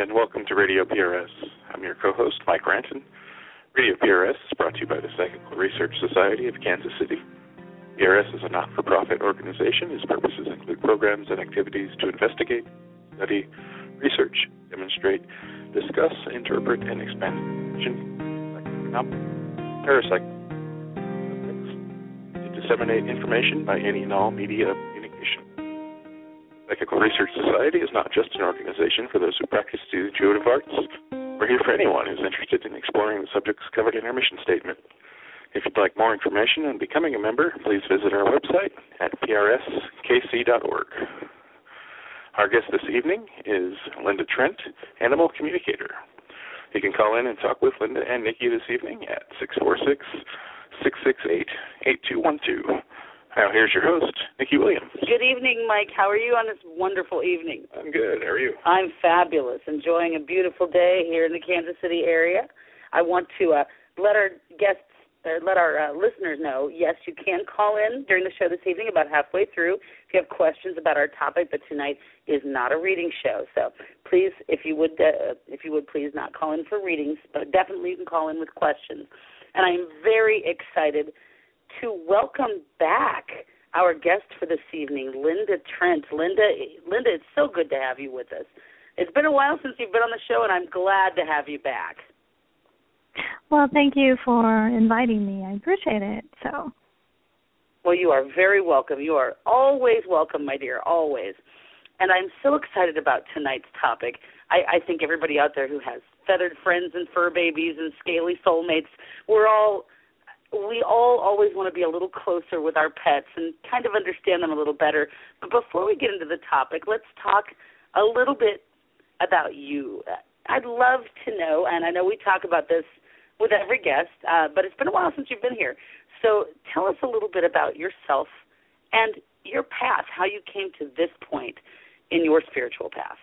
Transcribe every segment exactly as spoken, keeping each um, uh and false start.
and welcome to Radio P R S. I'm your co-host, Mike Ranton. Radio P R S is brought to you by the Psychical Research Society of Kansas City. P R S is a not-for-profit organization whose purposes include programs and activities to investigate, study, research, demonstrate, discuss, interpret, and expand parapsychology, to disseminate information by any and all media of communication. Psychical Research Society is not just an organization for those who practice the intuitive arts. We're here for anyone who's interested in exploring the subjects covered in our mission statement. If you'd like more information on becoming a member, please visit our website at p r s k c dot org. Our guest this evening is Linda Trent, Animal Communicator. You can call in and talk with Linda and Nikki this evening at six four six, six six eight, eight two one two. Now, here's your host, Nikki Williams. Good evening, Mike. How are you on this wonderful evening? I'm good. How are you? I'm fabulous. Enjoying a beautiful day here in the Kansas City area. I want to uh, let our guests, uh, let our uh, listeners know, yes, you can call in during the show this evening about halfway through if you have questions about our topic, but tonight is not a reading show. So please, if you would, uh, if you would please not call in for readings, but definitely you can call in with questions. And I'm very excited to welcome back our guest for this evening, Linda Trent. Linda, Linda, it's so good to have you with us. It's been a while since you've been on the show, and I'm glad to have you back. Well, thank you for inviting me. I appreciate it. So, well, you are very welcome. You are always welcome, my dear, always. And I'm so excited about tonight's topic. I, I think everybody out there who has feathered friends and fur babies and scaly soulmates, we're all... we all always want to be a little closer with our pets and kind of understand them a little better. But before we get into the topic, let's talk a little bit about you. I'd love to know, and I know we talk about this with every guest, uh, but it's been a while since you've been here. So tell us a little bit about yourself and your path, how you came to this point in your spiritual path.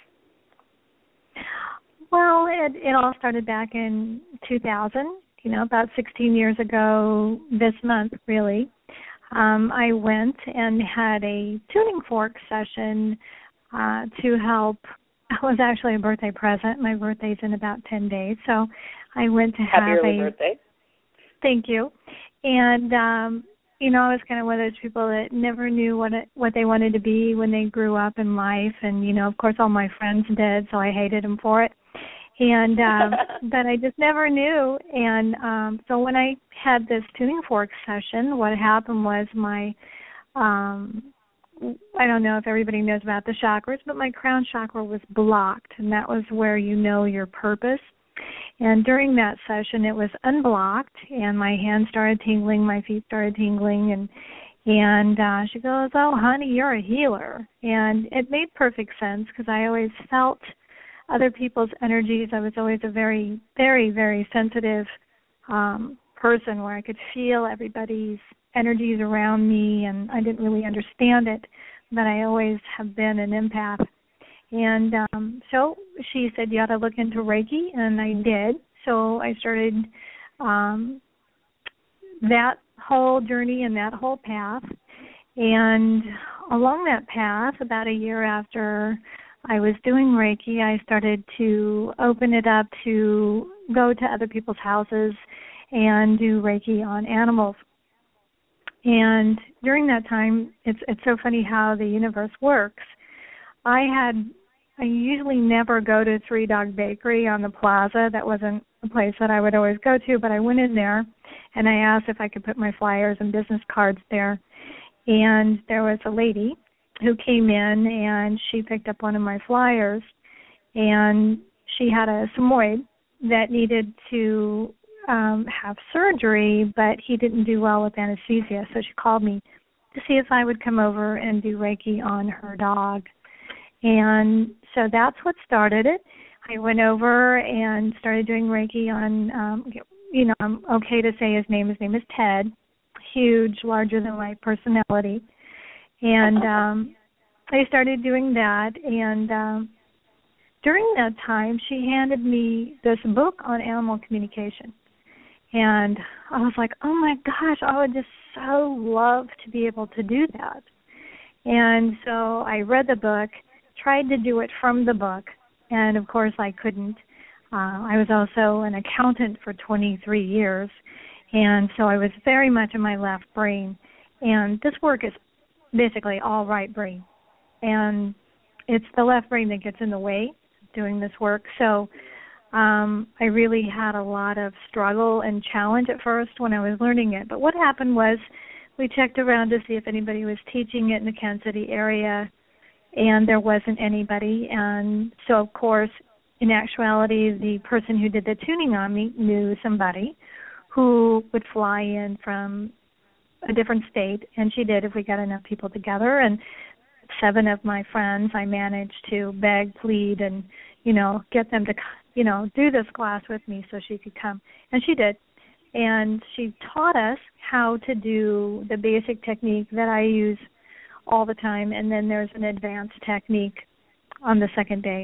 Well, it, it all started back in two thousand. You know, about sixteen years ago this month, really, um, I went and had a tuning fork session uh, to help. It was actually a birthday present. My birthday's in about ten days, so I went to have Happy early a birthday. Thank you. And um, you know, I was kind of one of those people that never knew what it, what they wanted to be when they grew up in life, and you know, of course, all my friends did, so I hated them for it. And um, but I just never knew. And um, so when I had this tuning fork session, what happened was my, um, I don't know if everybody knows about the chakras, but my crown chakra was blocked, and that was where you know your purpose. And during that session, it was unblocked, and my hands started tingling, my feet started tingling, and and uh, she goes, "Oh, honey, you're a healer." And it made perfect sense because I always felt other people's energies. I was always a very, very, very sensitive um, person where I could feel everybody's energies around me, and I didn't really understand it, but I always have been an empath. And um, so she said, you ought to look into Reiki, and I did. So I started um, that whole journey and that whole path. And along that path, about a year after I was doing Reiki, I started to open it up to go to other people's houses and do Reiki on animals. And during that time, it's it's so funny how the universe works. I had, I usually never go to Three Dog Bakery on the plaza. That wasn't a place that I would always go to, but I went in there and I asked if I could put my flyers and business cards there. And there was a lady who came in, and she picked up one of my flyers, and she had a Samoyed that needed to um, have surgery, but he didn't do well with anesthesia, so she called me to see if I would come over and do Reiki on her dog. And so that's what started it. I went over and started doing Reiki on, um, you know, I'm okay to say his name. His name is Ted, huge, larger than life personality. And um, I started doing that, and um, during that time, she handed me this book on animal communication. And I was like, oh, my gosh, I would just so love to be able to do that. And so I read the book, tried to do it from the book, and of course I couldn't. Uh, I was also an accountant for twenty-three years, and so I was very much in my left brain. And this work is basically all right brain, and it's the left brain that gets in the way of doing this work. So um, I really had a lot of struggle and challenge at first when I was learning it. But what happened was we checked around to see if anybody was teaching it in the Kansas City area, and there wasn't anybody. And so, of course, in actuality, the person who did the tuning on me knew somebody who would fly in from a different state, and she did if we got enough people together. And seven of my friends, I managed to beg, plead, and, you know, get them to, you know, do this class with me so she could come. And she did. And she taught us how to do the basic technique that I use all the time, and then there's an advanced technique on the second day.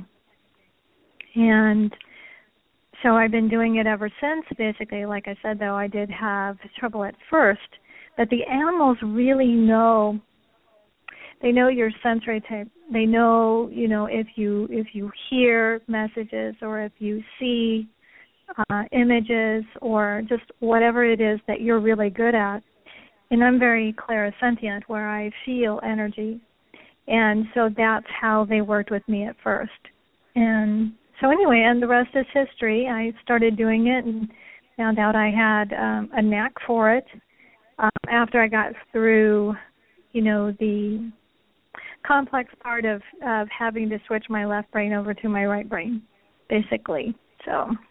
And so I've been doing it ever since. Basically, like I said, though, I did have trouble at first, but the animals really know. They know your sensory type. They know, you know, if you if you hear messages or if you see uh, images or just whatever it is that you're really good at. And I'm very clairsentient, where I feel energy, and so that's how they worked with me at first. And so anyway, and the rest is history. I started doing it and found out I had um, a knack for it um, after I got through, you know, the complex part of, of having to switch my left brain over to my right brain, basically. So,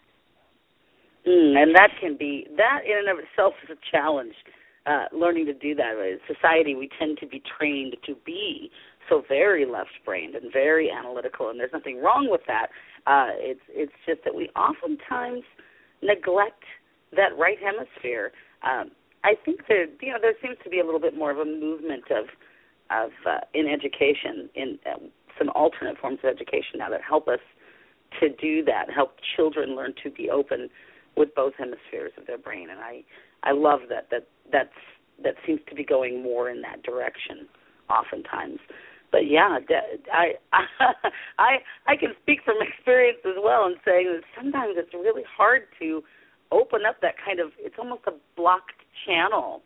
mm, and that can be, that in and of itself is a challenge, uh, learning to do that. In society, we tend to be trained to be so very left-brained and very analytical, and there's nothing wrong with that. Uh, it's it's just that we oftentimes neglect that right hemisphere. Um, I think that, you know, there seems to be a little bit more of a movement of of uh, in education, in uh, some alternate forms of education now that help us to do that, help children learn to be open with both hemispheres of their brain, and I I love that that that's that seems to be going more in that direction oftentimes. But yeah, I, I I can speak from experience as well in saying that sometimes it's really hard to open up that kind of, it's almost a blocked channel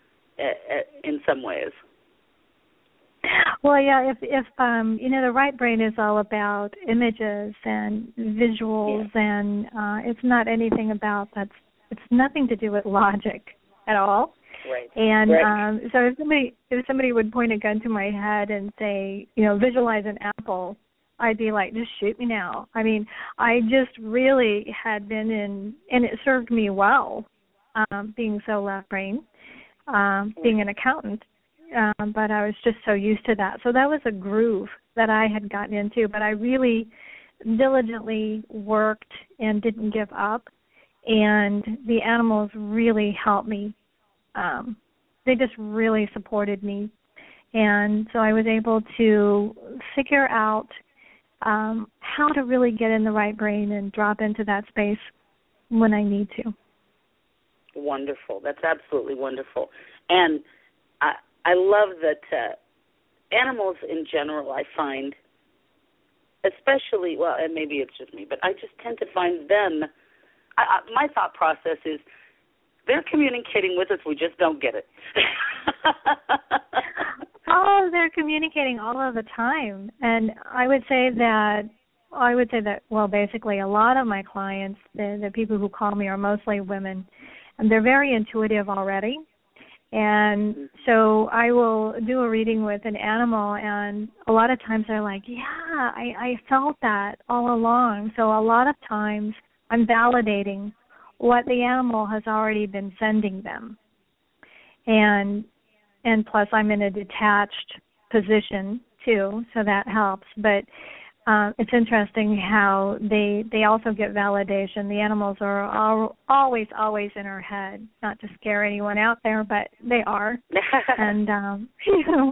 in some ways. Well, yeah, if, if um, you know, the right brain is all about images and visuals, yeah. and uh, it's not anything about, that's, it's nothing to do with logic at all. Right. And right. Um, so if somebody if somebody would point a gun to my head and say, you know, visualize an apple, I'd be like, just shoot me now. I mean, I just really had been in, and it served me well, um, being so left-brained, um, being an accountant, um, but I was just so used to that. So that was a groove that I had gotten into, but I really diligently worked and didn't give up, and the animals really helped me. Um, they just really supported me, and so I was able to figure out um, how to really get in the right brain and drop into that space when I need to. Wonderful. That's absolutely wonderful. And I, I love that uh, animals in general, I find, especially, well, and maybe it's just me, but I just tend to find them, I, I, my thought process is, they're communicating with us, we just don't get it. Oh, they're communicating all of the time. And I would say that, I would say that, well, basically a lot of my clients, the, the people who call me are mostly women, and they're very intuitive already. And so I will do a reading with an animal, and a lot of times they're like, yeah, I, I felt that all along. So a lot of times I'm validating what the animal has already been sending them. And and plus I'm in a detached position too, so that helps. But uh, it's interesting how they they also get validation. The animals are all, always, always in our head, not to scare anyone out there, but they are. and, um, you know.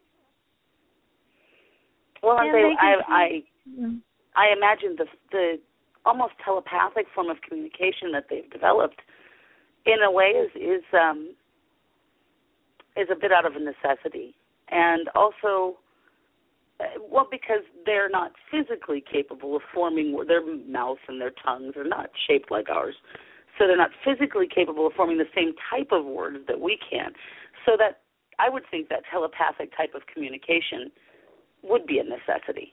Well, and they, I, I, I imagine the the almost telepathic form of communication that they've developed, in a way, is is um, is a bit out of a necessity, and also Well, because they're not physically capable of forming, their mouths and their tongues are not shaped like ours. So they're not physically capable of forming the same type of words that we can. So that I would think that telepathic type of communication would be a necessity.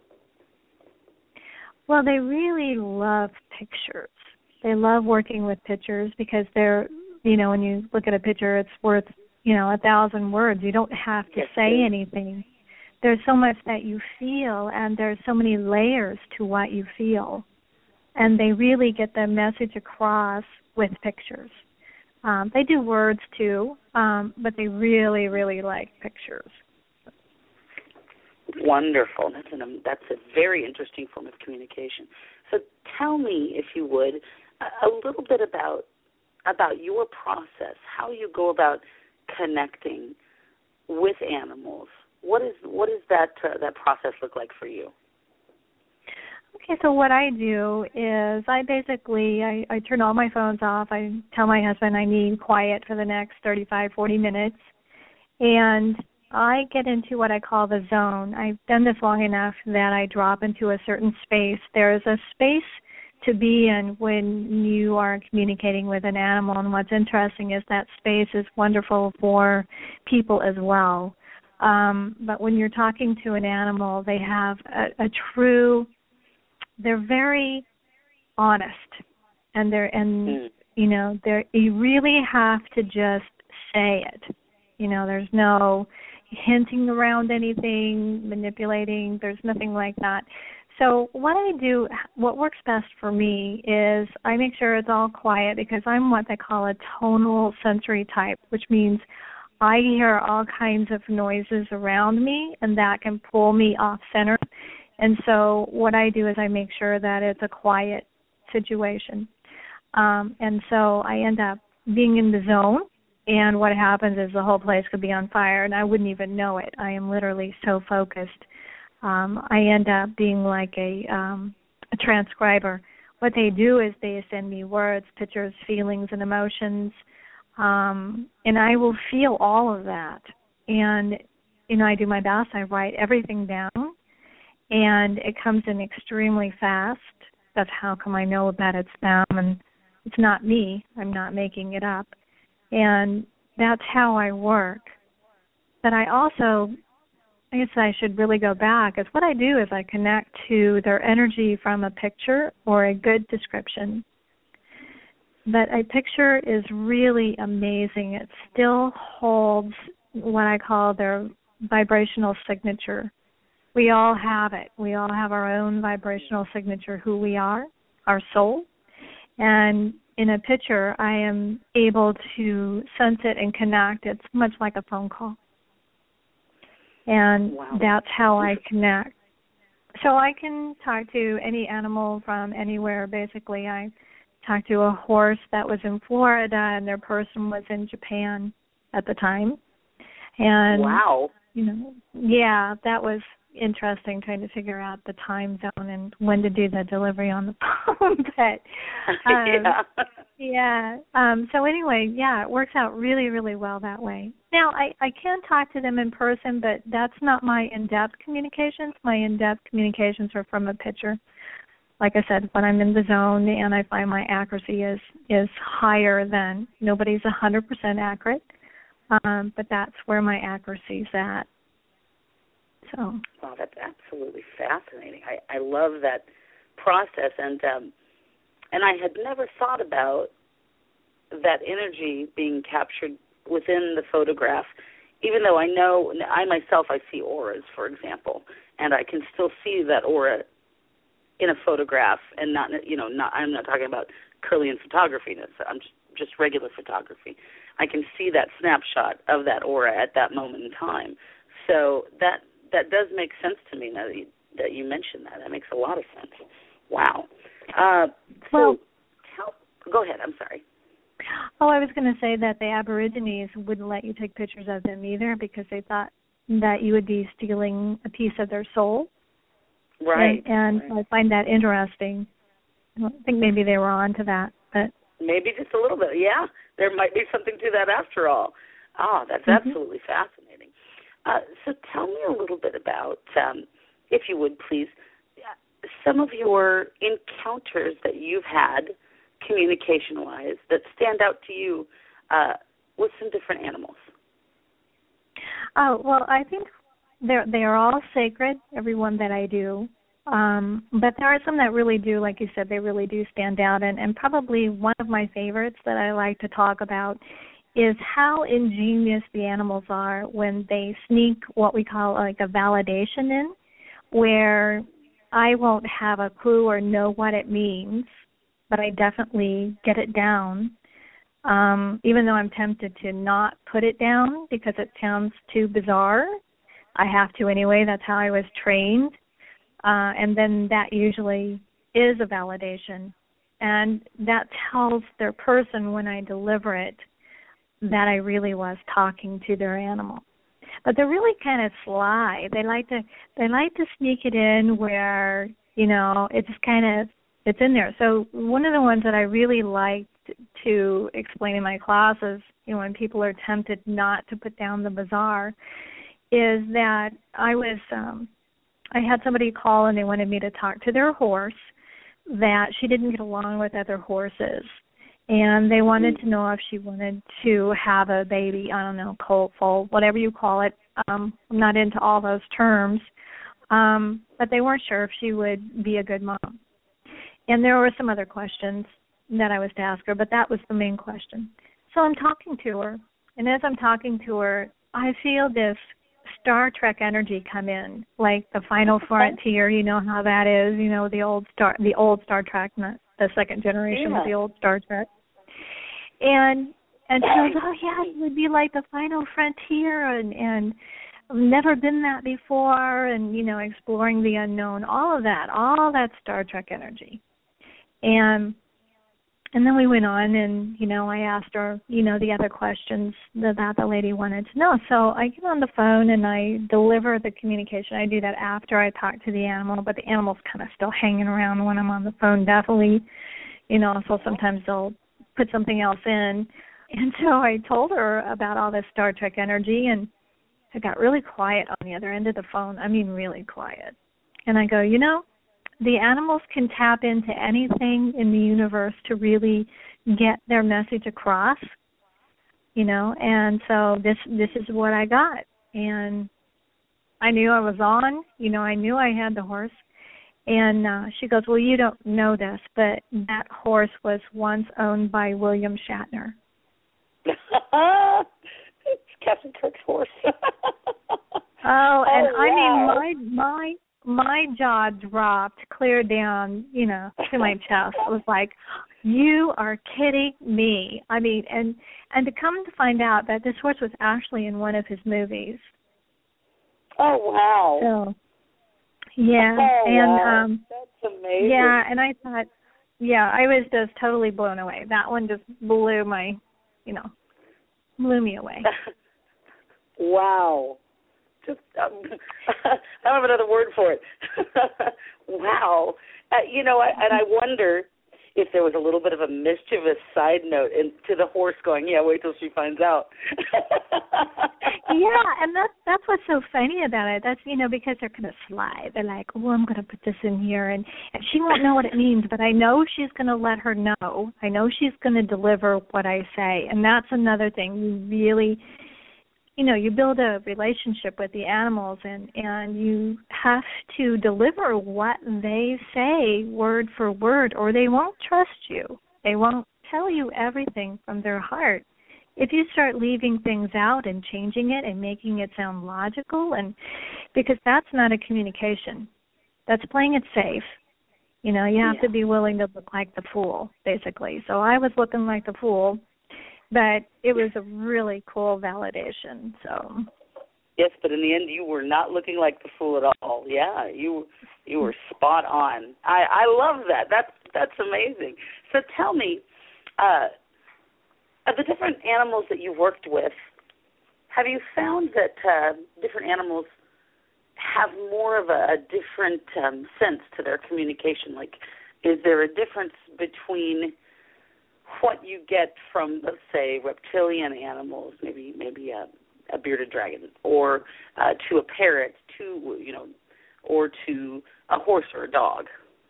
Well, they really love pictures. They love working with pictures because they're, you know, when you look at a picture, it's worth, you know, a thousand words. You don't have to yes, say anything. There's so much that you feel, and there's so many layers to what you feel. And they really get the message across with pictures. Um, they do words too, um, but they really, really like pictures. Wonderful. That's an, that's a very interesting form of communication. So tell me, if you would, a, a little bit about about your process, how you go about connecting with animals. What is what does that uh, that process look like for you? Okay, so what I do is I basically, I, I turn all my phones off. I tell my husband I need quiet for the next thirty-five, forty minutes. And I get into what I call the zone. I've done this long enough that I drop into a certain space. There's a space to be in when you are communicating with an animal. And what's interesting is that space is wonderful for people as well. Um, but when you're talking to an animal, they have a, a true... They're very honest, and they're and mm. you know they're you really have to just say it. You know, there's no hinting around anything, manipulating. There's nothing like that. So what I do, what works best for me is I make sure it's all quiet because I'm what they call a tonal sensory type, which means I hear all kinds of noises around me, and that can pull me off center. And so what I do is I make sure that it's a quiet situation. Um, and so I end up being in the zone, and what happens is the whole place could be on fire, and I wouldn't even know it. I am literally so focused. Um, I end up being like a, um, a transcriber. What they do is they send me words, pictures, feelings, and emotions, um, and I will feel all of that. And, you know, I do my best. I write everything down. And it comes in extremely fast. That's how come I know that it's them, and it's not me. I'm not making it up. And that's how I work. But I also, I guess I should really go back, is what I do is I connect to their energy from a picture or a good description. But a picture is really amazing. It still holds what I call their vibrational signature. We all have it. We all have our own vibrational signature, who we are, our soul. And in a picture, I am able to sense it and connect. It's much like a phone call. And wow. That's how I connect. So I can talk to any animal from anywhere, basically. I talked to a horse that was in Florida, and their person was in Japan at the time. And, wow. You know, yeah, that was interesting trying to figure out the time zone and when to do the delivery on the phone. but um, yeah. yeah. Um, so anyway, yeah, it works out really, really well that way. Now, I, I can talk to them in person, but that's not my in-depth communications. My in-depth communications are from a picture. Like I said, when I'm in the zone and I find my accuracy is, is higher than, nobody's one hundred percent accurate, um, but that's where my accuracy's at. So. Wow, that's absolutely fascinating. I, I love that process, and um, and I had never thought about that energy being captured within the photograph, even though I know, I myself, I see auras, for example, and I can still see that aura in a photograph, and not, you know, not, I'm not talking about Kirlian photography, I'm just, just regular photography. I can see that snapshot of that aura at that moment in time. So that that does make sense to me now that you, that you mentioned that. That makes a lot of sense. Wow. Uh, so, well, tell, go ahead. I'm sorry. Oh, I was going to say that the Aborigines wouldn't let you take pictures of them either because they thought that you would be stealing a piece of their soul. Right. And, and right. I find that interesting. I think maybe they were on to that. But maybe just a little bit. Yeah, there might be something to that after all. Ah, that's mm-hmm. absolutely fascinating. Uh, so tell me a little bit about, um, if you would please, some of your encounters that you've had communication-wise that stand out to you uh, with some different animals. Oh, well, I think they're, they are all sacred, every one that I do. Um, but there are some that really do, like you said, they really do stand out. And, and probably one of my favorites that I like to talk about is how ingenious the animals are when they sneak what we call like a validation in, where I won't have a clue or know what it means, but I definitely get it down, um, even though I'm tempted to not put it down because it sounds too bizarre. I have to anyway. That's how I was trained. Uh, and then that usually is a validation. And that tells their person when I deliver it that I really was talking to their animal. But they're really kind of sly. They like to they like to sneak it in where, you know, it's kind of it's in there. So one of the ones that I really liked to explain in my classes, you know, when people are tempted not to put down the bizarre, is that I was um, I had somebody call and they wanted me to talk to their horse that she didn't get along with other horses. And they wanted to know if she wanted to have a baby, I don't know, colt, foal, whatever you call it. Um, I'm not into all those terms. Um, but they weren't sure if she would be a good mom. And there were some other questions that I was to ask her, but that was the main question. So I'm talking to her. And as I'm talking to her, I feel this Star Trek energy come in, like the final frontier, you know how that is, you know, the old Star the old Star Trek, not the second generation, yeah. but the old Star Trek. And and she goes, oh, yeah, it would be like the final frontier, and, and I've never been that before, and, you know, exploring the unknown, all of that, all that Star Trek energy. And and then we went on, and, you know, I asked her, you know, the other questions that, that the lady wanted to know. So I get on the phone, and I deliver the communication. I do that after I talk to the animal, but the animal's kind of still hanging around when I'm on the phone, definitely, you know, so sometimes they'll put something else in. And so I told her about all this Star Trek energy, and it got really quiet on the other end of the phone. I mean, really quiet. And I go, you know, the animals can tap into anything in the universe to really get their message across, you know, and so this this is what I got. And I knew I was on, you know, I knew I had the horse. And uh, she goes, well, you don't know this, but that horse was once owned by William Shatner. It's Captain Kirk's horse. oh, and oh, I wow. mean, my my my jaw dropped clear down, you know, to my chest. It was like, you are kidding me. I mean, and and to come to find out that this horse was actually in one of his movies. Oh, wow. So, yeah. Oh, and wow. um That's amazing. Yeah, and I thought, yeah, I was just totally blown away. That one just blew my, you know, blew me away. Wow. Just, um, I don't have another word for it. Wow. Uh, you know, I, and I wonder if there was a little bit of a mischievous side note in, to the horse going, yeah, wait till she finds out. Yeah, and that's, that's what's so funny about it. That's, you know, because they're kind of sly. They're like, oh, I'm going to put this in here, and, and she won't know what it means, but I know she's going to let her know. I know she's going to deliver what I say, and that's another thing. You really, you know, you build a relationship with the animals, and, and you have to deliver what they say word for word, or they won't trust you. They won't tell you everything from their heart. If you start leaving things out and changing it and making it sound logical, and because that's not a communication. That's playing it safe. You know, you have yeah. to be willing to look like the fool, basically. So I was looking like the fool, but it was a really cool validation. So yes, but in the end, you were not looking like the fool at all. Yeah, you you were spot on. I, I love that. That's that's amazing. So tell me, uh, of the different animals that you've worked with, have you found that uh, different animals have more of a, a different um, sense to their communication? Like, is there a difference between what you get from, let's say, reptilian animals, maybe maybe uh, a bearded dragon, or uh, to a parrot, to you know, or to a horse or a dog?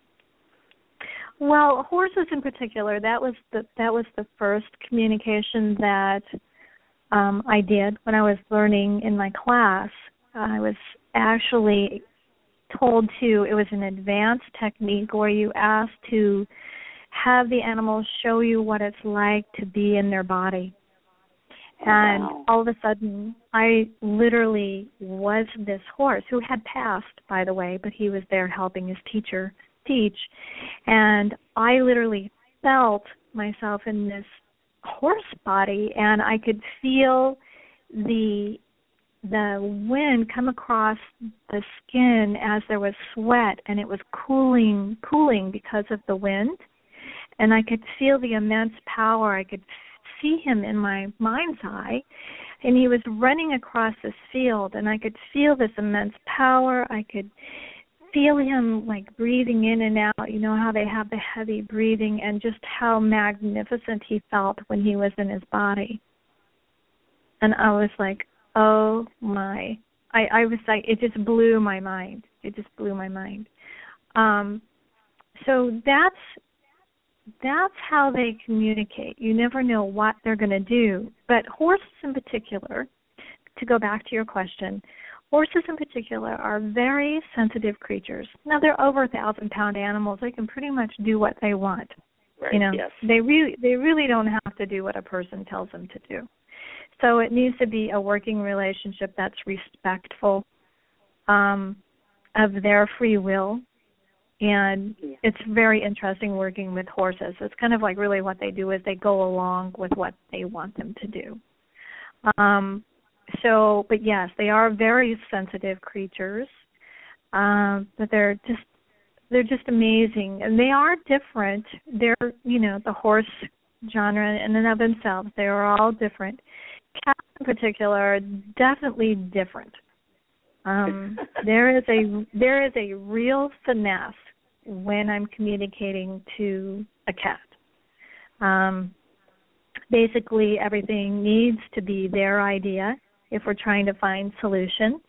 Well, horses in particular, that was the that was the first communication that um, I did when I was learning in my class. I was actually told to, it was an advanced technique where you asked to have the animals show you what it's like to be in their body. And wow. all of a sudden, I literally was this horse who had passed, by the way, but he was there helping his teacher teach. And I literally felt myself in this horse body, and I could feel the the wind come across the skin as there was sweat, and it was cooling, cooling because of the wind. And I could feel the immense power. I could see him in my mind's eye, and he was running across this field, and I could feel this immense power. I could feel him like breathing in and out, you know how they have the heavy breathing, and just how magnificent he felt when he was in his body. And I was like, oh my, I, I was like, it just blew my mind. It just blew my mind. Um, so that's That's how they communicate. You never know what they're going to do. But horses in particular, to go back to your question, horses in particular are very sensitive creatures. Now, they're over a thousand-pound animals. They can pretty much do what they want. Right, you know, yes. they really, they really don't have to do what a person tells them to do. So it needs to be a working relationship that's respectful um, of their free will. And it's very interesting working with horses. It's kind of like really what they do is they go along with what they want them to do. Um, so, but yes, they are very sensitive creatures, um, but they're just they're just amazing, and they are different. They're you know the horse genre in and of themselves. They are all different. Cats in particular are definitely different. Um, there is a there is a real finesse when I'm communicating to a cat. Um, basically, everything needs to be their idea if we're trying to find solutions.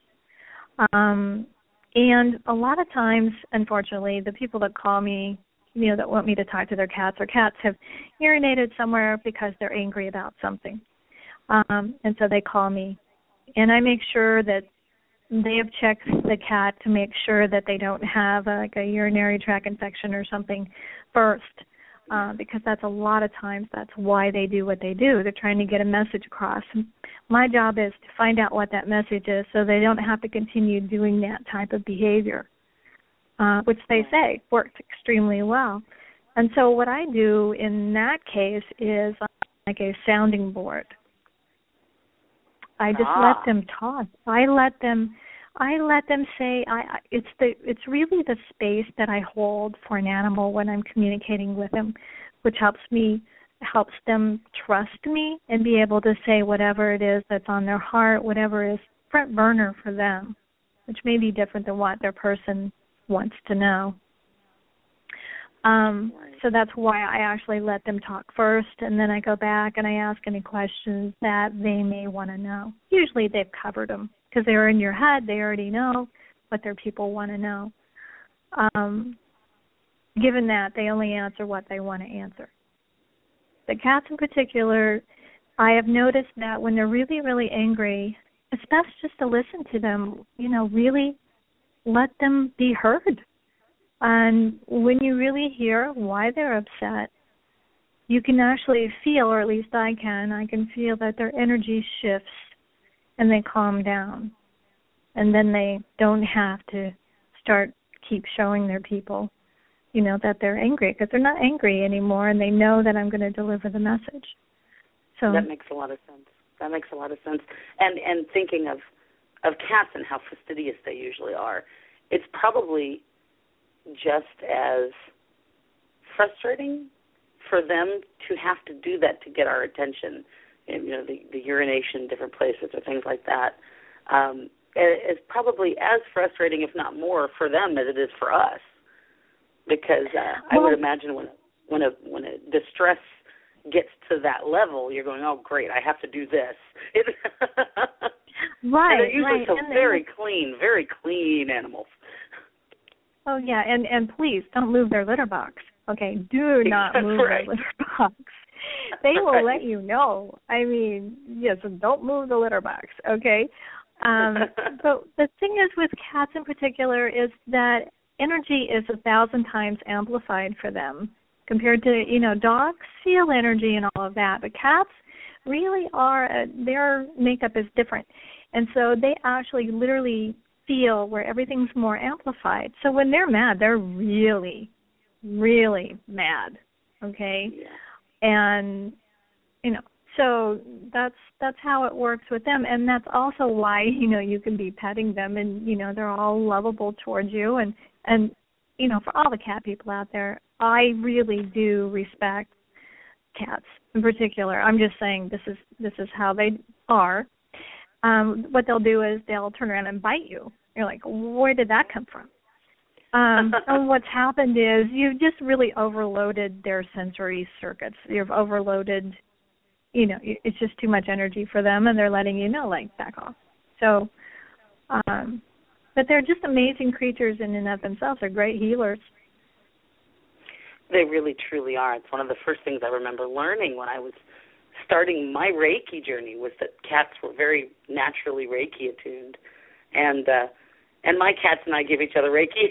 Um, and a lot of times, unfortunately, the people that call me, you know, that want me to talk to their cats, or cats have urinated somewhere because they're angry about something. Um, and so they call me. And I make sure that they have checked the cat to make sure that they don't have a, like a urinary tract infection or something first, uh, because that's a lot of times that's why they do what they do. They're trying to get a message across. My job is to find out what that message is so they don't have to continue doing that type of behavior, uh, which they say works extremely well. And so what I do in that case is like a sounding board. I just ah. let them talk. I let them, I let them say. I, I it's the it's really the space that I hold for an animal when I'm communicating with them, which helps me helps them trust me and be able to say whatever it is that's on their heart, whatever is front burner for them, which may be different than what their person wants to know. Um, so that's why I actually let them talk first, and then I go back and I ask any questions that they may want to know. Usually they've covered them because they're in your head. They already know what their people want to know. Um, given that, they only answer what they want to answer. The cats in particular, I have noticed that when they're really, really angry, it's best just to listen to them, you know, really let them be heard. And when you really hear why they're upset, you can actually feel, or at least I can, I can feel that their energy shifts and they calm down. And then they don't have to start keep showing their people, you know, that they're angry, because they're not angry anymore and they know that I'm going to deliver the message. So that makes a lot of sense. That makes a lot of sense. And and thinking of, of cats and how fastidious they usually are, it's probably just as frustrating for them to have to do that to get our attention, and, you know, the, the urination in different places or things like that. Um, it's probably as frustrating, if not more, for them as it is for us, because uh, I would imagine when when a when a distress gets to that level, you're going, oh, great, I have to do this. It, right, and they're usually right. so and very clean, very clean animals. Oh, yeah, and, and please don't move their litter box. Okay, do not That's move right. their litter box. They will let you know. I mean, yes, don't move the litter box, okay? Um, but the thing is with cats in particular is that energy is a thousand times amplified for them compared to, you know, dogs feel energy and all of that, but cats really are, a, their makeup is different. And so they actually literally feel where everything's more amplified. So when they're mad, they're really, really mad, okay? Yeah. And, you know, so that's that's how it works with them. And that's also why, you know, you can be petting them and, you know, they're all lovable towards you. And, and you know, for all the cat people out there, I really do respect cats in particular. I'm just saying this is this is how they are. Um, what they'll do is they'll turn around and bite you. You're like, where did that come from? Um, and what's happened is you've just really overloaded their sensory circuits. You've overloaded, you know, it's just too much energy for them, and they're letting you know, like, back off. So, um, but they're just amazing creatures in and of themselves. They're great healers. They really, truly are. It's one of the first things I remember learning when I was starting my Reiki journey was that cats were very naturally Reiki attuned. And uh, and my cats and I give each other Reiki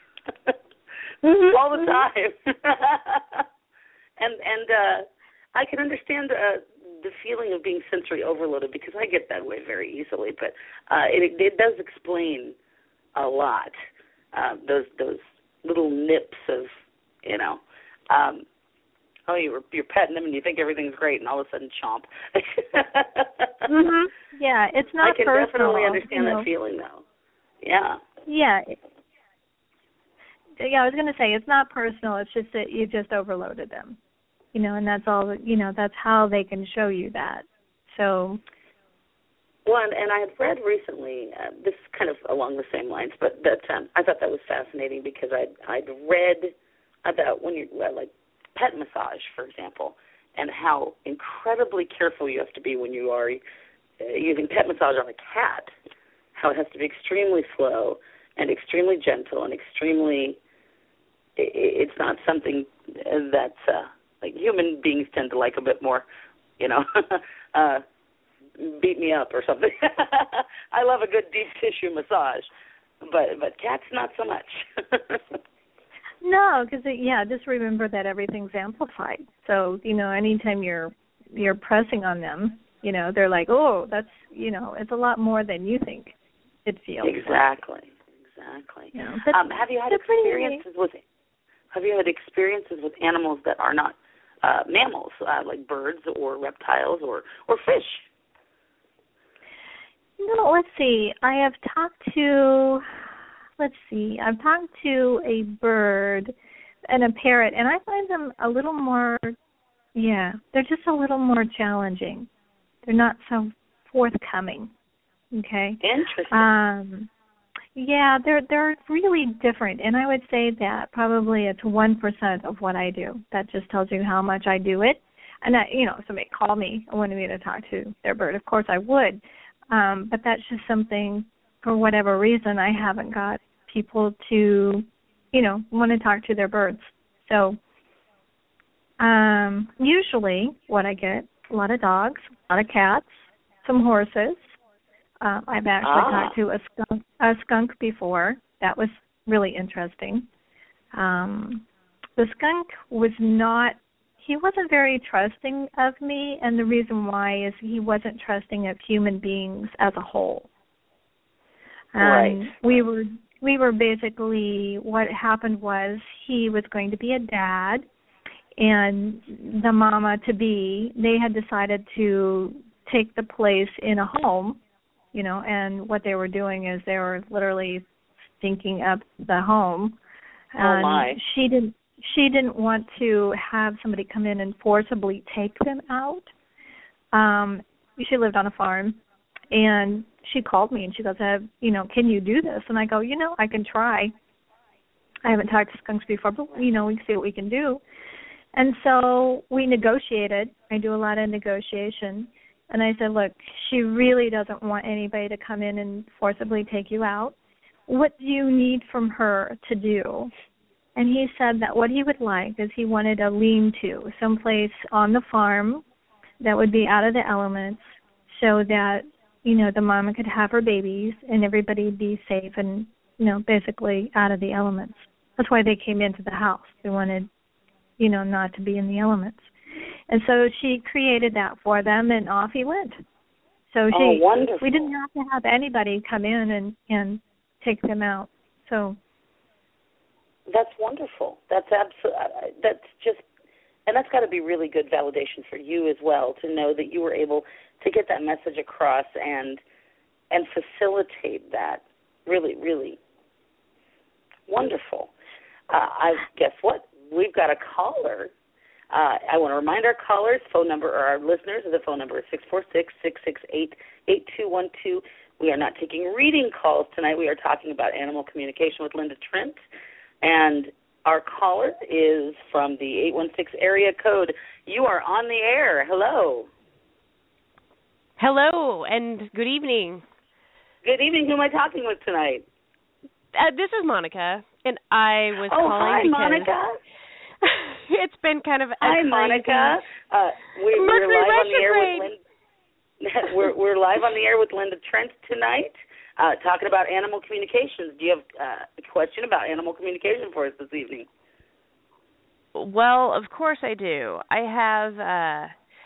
all the time. and and uh, I can understand uh, the feeling of being sensory overloaded because I get that way very easily. But uh, it, it does explain a lot, uh, those those little nips of, you know, um, oh, you're, you're petting them and you think everything's great and all of a sudden chomp. mm-hmm. Yeah, it's not I can personal, definitely understand you know. that feeling, though. Yeah. Yeah. Yeah, I was going to say, it's not personal. It's just that you just overloaded them, you know, and that's all, you know, that's how they can show you that. So. Well, and, and I had read recently, uh, this is kind of along the same lines, but that um, I thought that was fascinating because I'd, I'd read about when you, uh, like, pet massage, for example, and how incredibly careful you have to be when you are uh, using pet massage on a cat, how it has to be extremely slow and extremely gentle and extremely, it, it's not something that uh, like human beings tend to like a bit more, you know, uh, beat me up or something. I love a good deep tissue massage, but but cats not so much. No, because yeah, just remember that everything's amplified. So you know, anytime you're you're pressing on them, you know, they're like, oh, that's, you know, it's a lot more than you think it feels. Exactly, exactly. You know, um, have you had experiences with Have you had experiences with animals that are not uh, mammals, uh, like birds or reptiles or or fish? No, let's see. I have talked to. Let's see, I've talked to a bird and a parrot, and I find them a little more, yeah, they're just a little more challenging. They're not so forthcoming, okay? Interesting. Um, yeah, they're they're really different, and I would say that probably it's one percent of what I do. That just tells you how much I do it. And, I, you know, if somebody called me and wanted me to talk to their bird, of course I would, um, but that's just something, for whatever reason, I haven't got people to, you know, want to talk to their birds. So um, usually what I get, a lot of dogs, a lot of cats, some horses. Uh, I've actually ah. talked to a skunk, a skunk before. That was really interesting. Um, the skunk was not, he wasn't very trusting of me, and the reason why is he wasn't trusting of human beings as a whole. Um, right. We were we were basically, what happened was he was going to be a dad, and the mama to be, they had decided to take the place in a home, you know, and what they were doing is they were literally stinking up the home. Oh my! And she didn't she didn't want to have somebody come in and forcibly take them out. Um, she lived on a farm. And she called me and she goes, have, you know, can you do this? And I go, you know, I can try. I haven't talked to skunks before, but, you know, we can see what we can do. And so we negotiated. I do a lot of negotiation. And I said, look, she really doesn't want anybody to come in and forcibly take you out. What do you need from her to do? And he said that what he would like is he wanted a lean-to, someplace on the farm that would be out of the elements so that, you know, the mama could have her babies and everybody be safe and, you know, basically out of the elements. That's why they came into the house. They wanted, you know, not to be in the elements. And so she created that for them, and off he went. So she, oh, wonderful. We didn't have to have anybody come in and, and take them out. So that's wonderful. That's absolutely. That's just, and that's got to be really good validation for you as well to know that you were able to get that message across and and facilitate that. Really, really wonderful. Uh, I guess what we've got a caller. Uh, I want to remind our callers, phone number, or our listeners, the phone number is six four six, six six eight, eight two one two. We are not taking reading calls tonight. We are talking about animal communication with Linda Trent. And our caller is from the eight one six area code. You are on the air. Hello. Hello, and good evening. Good evening. Who am I talking with tonight? Uh, this is Monica, and I was oh, calling hi, because... Monica. It's been kind of a Hi, crazy... Monica. Uh, we, we're live on the air with Linda. we're, we're live on the air with Linda Trent tonight, uh, talking about animal communications. Do you have uh, a question about animal communication for us this evening? Well, of course I do. I have... Uh,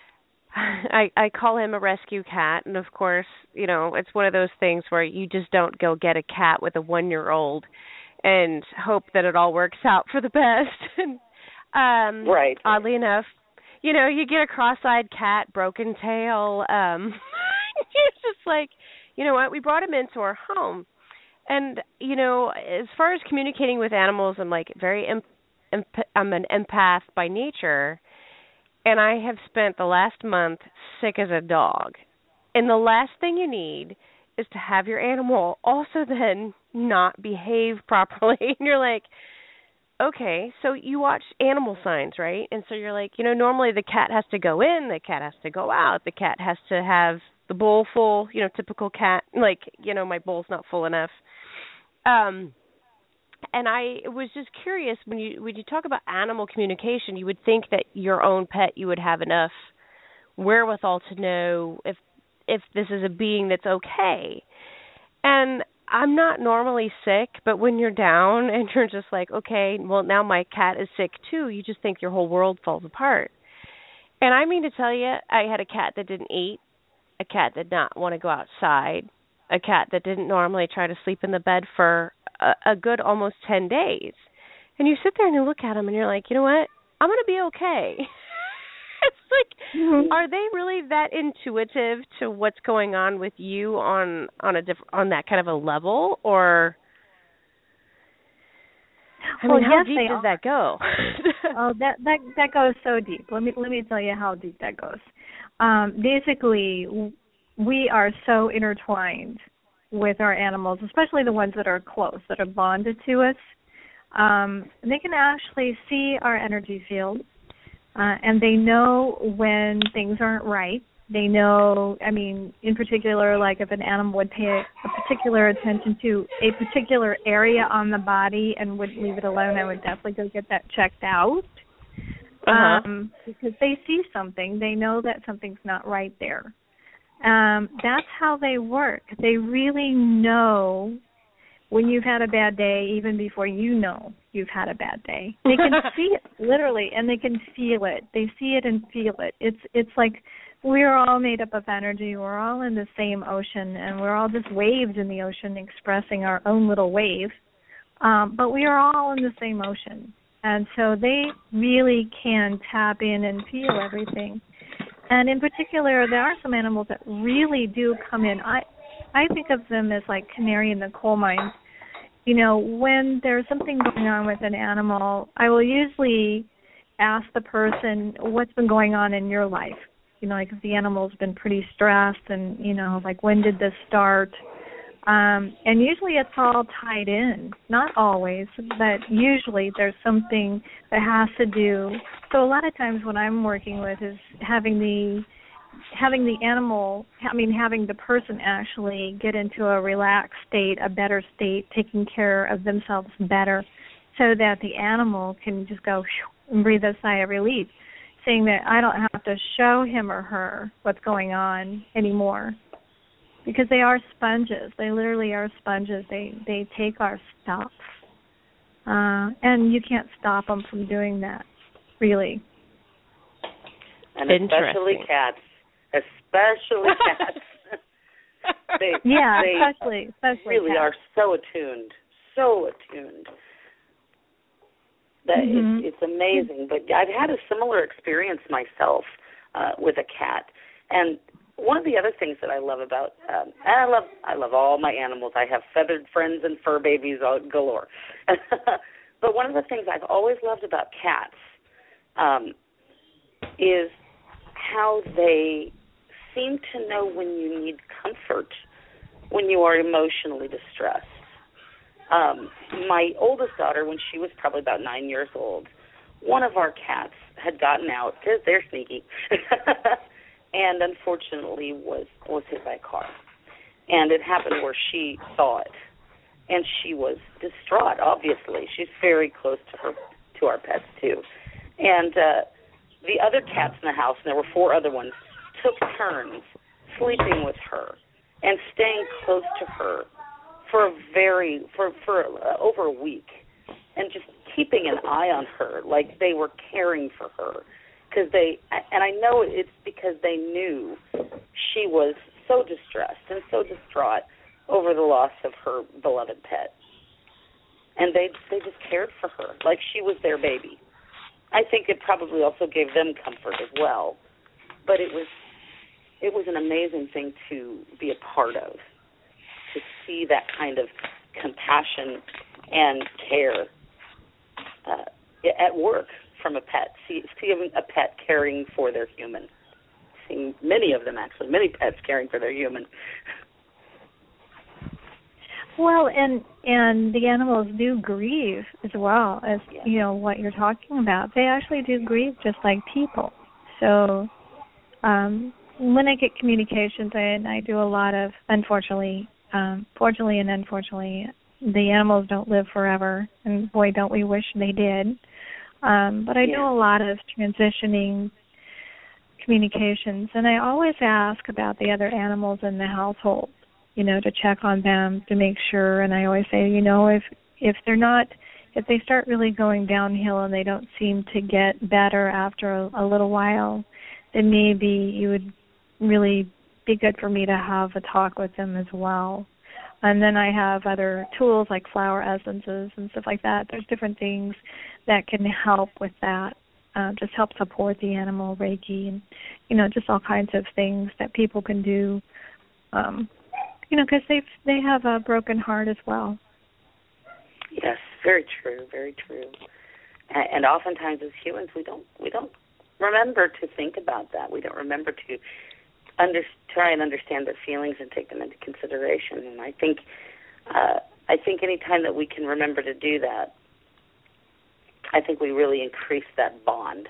I, I call him a rescue cat, and of course, you know, it's one of those things where you just don't go get a cat with a one-year-old and hope that it all works out for the best. Um, right. Oddly enough, you know, you get a cross-eyed cat, broken tail. Um, it's just like, you know what, we brought him into our home. And, you know, as far as communicating with animals, I'm like very, imp- imp- I'm an empath by nature. And I have spent the last month sick as a dog. And the last thing you need is to have your animal also then not behave properly. And you're like, okay, so you watch Animal Signs, right? And so you're like, you know, normally the cat has to go in, the cat has to go out, the cat has to have the bowl full, you know, typical cat, like, you know, my bowl's not full enough. Um, and I was just curious, when you when you talk about animal communication, you would think that your own pet, you would have enough wherewithal to know if if this is a being that's okay. And I'm not normally sick, but when you're down and you're just like, okay, well, now my cat is sick too, you just think your whole world falls apart. And I mean to tell you, I had a cat that didn't eat, a cat that did not want to go outside, a cat that didn't normally try to sleep in the bed for a, a good almost ten days. And you sit there and you look at them and you're like, you know what, I'm going to be okay. It's like, mm-hmm. Are they really that intuitive to what's going on with you on on a diff- on that kind of a level, or I well, mean, how yes, deep does are. that go? oh, that that that goes so deep. Let me let me tell you how deep that goes. Um, basically, we are so intertwined with our animals, especially the ones that are close, that are bonded to us. Um, they can actually see our energy field. Uh, and they know when things aren't right. They know, I mean, in particular, like if an animal would pay a, a particular attention to a particular area on the body and wouldn't leave it alone, I would definitely go get that checked out. Uh-huh. Um, because they see something. They know that something's not right there. Um, that's how they work. They really know when you've had a bad day, even before you know you've had a bad day. They can see it, literally, and they can feel it. They see it and feel it. It's it's like we're all made up of energy. We're all in the same ocean, and we're all just waves in the ocean expressing our own little wave. Um, but we are all in the same ocean. And so they really can tap in and feel everything. And in particular, there are some animals that really do come in. I I think of them as like canary in the coal mine. You know, when there's something going on with an animal, I will usually ask the person, what's been going on in your life? You know, like if the animal's been pretty stressed and, you know, like when did this start? Um, and usually it's all tied in. Not always, but usually there's something that has to do. So a lot of times what I'm working with is having the having the animal, I mean having the person actually get into a relaxed state, a better state, taking care of themselves better, so that the animal can just go and breathe a sigh of relief, saying that I don't have to show him or her what's going on anymore. Because they are sponges. They literally are sponges. They they take our stuff. Uh, and you can't stop them from doing that, really. And especially cats. Especially cats. they, yeah, they especially, especially really cats. are so attuned. So attuned. That Mm-hmm. it's, it's amazing. But I've had a similar experience myself uh, with a cat. And one of the other things that I love about, um, and I love I love all my animals. I have feathered friends and fur babies galore. But one of the things I've always loved about cats um, is how they seem to know when you need comfort, when you are emotionally distressed. Um, my oldest daughter, when she was probably about nine years old, one of our cats had gotten out, because they're sneaky, and unfortunately was, was hit by a car. And it happened where she saw it, and she was distraught, obviously. She's very close to her, to our pets, too. And uh, the other cats in the house, and there were four other ones, took turns sleeping with her and staying close to her for a very, for, for uh, over a week, and just keeping an eye on her like they were caring for her. Because they, and I know it's because they knew she was so distressed and so distraught over the loss of her beloved pet. And they they just cared for her like she was their baby. I think it probably also gave them comfort as well. But it was it was an amazing thing to be a part of, to see that kind of compassion and care uh, at work from a pet, see, seeing a pet caring for their human, seeing many of them actually, many pets caring for their human. Well, and and the animals do grieve as well as, Yeah. you know, what you're talking about. They actually do grieve just like people. So um, when I get communications, I, and I do a lot of, unfortunately, um, fortunately and unfortunately, the animals don't live forever, and boy, don't we wish they did. Um, but I Yeah. do a lot of transitioning communications, and I always ask about the other animals in the household, you know, to check on them, to make sure. And I always say, you know, if if they're not, if they start really going downhill and they don't seem to get better after a, a little while, then maybe you would really be good for me to have a talk with them as well. And then I have other tools like flower essences and stuff like that. There's different things that can help with that, uh, just help support the animal, Reiki, and, you know, just all kinds of things that people can do, um, you know, because they they have a broken heart as well. Yes, very true, very true. And, and oftentimes as humans, we don't we don't remember to think about that. We don't remember to under, try and understand their feelings and take them into consideration. And I think uh, I think any time that we can remember to do that, I think we really increase that bond.